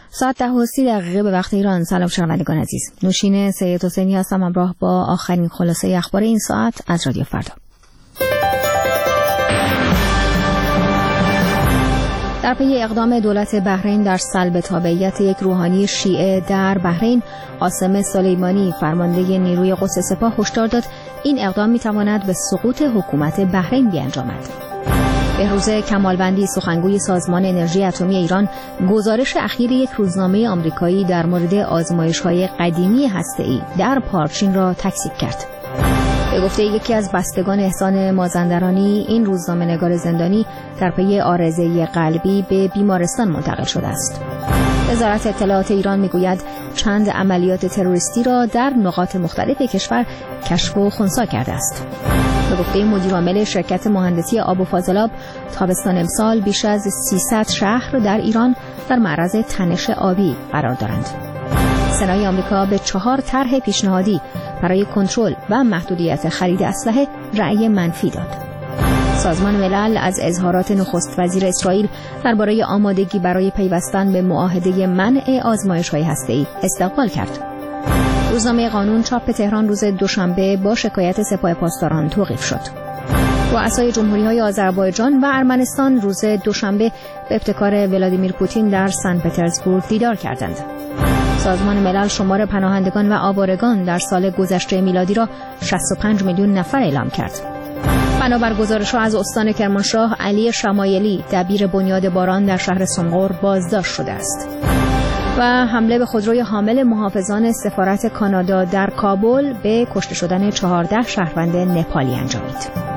ساعت 10:30 به وقت ایران. سلام شنوندگان عزیز. نوشین سید حسینی هستم همراه با آخرین خلاصه اخبار این ساعت از رادیو فردا. در پی اقدام دولت بحرین در سلب تابعیت یک روحانی شیعه در بحرین، قاسم سلیمانی فرمانده نیروی قدس سپاه هشدار داد این اقدام می‌تواند به سقوط حکومت بحرین بیانجامد. بهروز کمالوندی سخنگوی سازمان انرژی اتمی ایران گزارش اخیر یک روزنامه آمریکایی در مورد آزمایش‌های قدیمی هسته‌ای در پارچین را تکذیب کرد. به گفته یکی از بستگان احسان مازندرانی، این روزنامه‌نگار زندانی در پی عارضه قلبی به بیمارستان منتقل شده است. وزارت اطلاعات ایران میگوید چند عملیات تروریستی را در نقاط مختلف کشور کشف و خنثی کرده است. به گفته مدیرعامل شرکت مهندسی آب و فاضلاب، تابستان امسال بیش از 300 شهر در ایران در معرض تنش آبی قرار دارند. سنای آمریکا به 4 طرح پیشنهادی برای کنترل و محدودیت خرید اسلحه رأی منفی داد. سازمان ملل از اظهارات نخست وزیر اسرائیل درباره آمادگی برای پیوستن به معاهده منع آزمایش‌های هسته‌ای استقبال کرد. روزنامه قانون چاپ تهران روز دوشنبه با شکایت سپاه پاسداران توقیف شد. رؤسای جمهوری‌های آذربایجان و ارمنستان روز دوشنبه به ابتکار ولادیمیر پوتین در سن پترزبورگ دیدار کردند. سازمان ملل شمار پناهندگان و آوارگان در سال گذشته میلادی را 65 میلیون نفر اعلام کرد. بنابر گزارش‌ها از استان کرمانشاه، علی شمایلی دبیر بنیاد باران در شهر سنقر بازداشت شده است. و حمله به خودروی حامل محافظان سفارت کانادا در کابل به کشته شدن 14 شهروند نپالی انجامید.